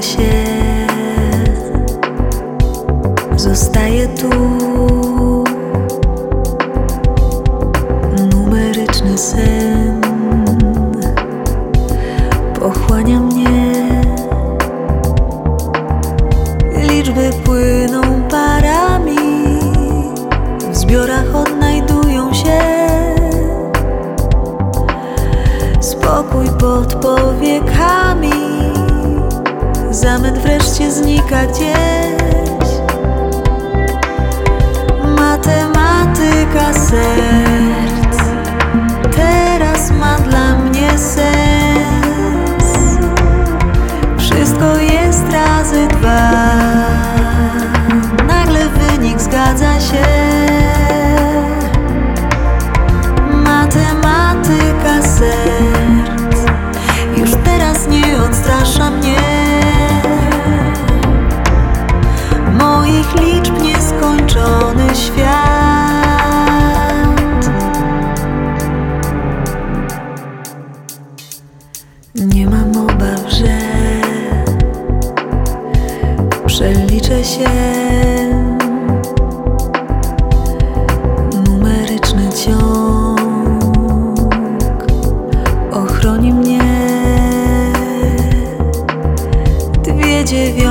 zgadza się. Zostaje tu numeryczny sen, pochłania mnie. Liczby płyną parami, w zbiorach odnajdują się. Spokój pod powiekami, zamęt wreszcie znika gdzieś. Matematyka serc teraz ma dla mnie sens. Wszystko jest razy dwa, nagle wynik zgadza się. Matematyka serc już teraz nie odstrasza mnie. Moich liczb nieskończony świat. Nie mam obaw, że przeliczę się. Numeryczny ciąg ochroni mnie. 2 dziewiątki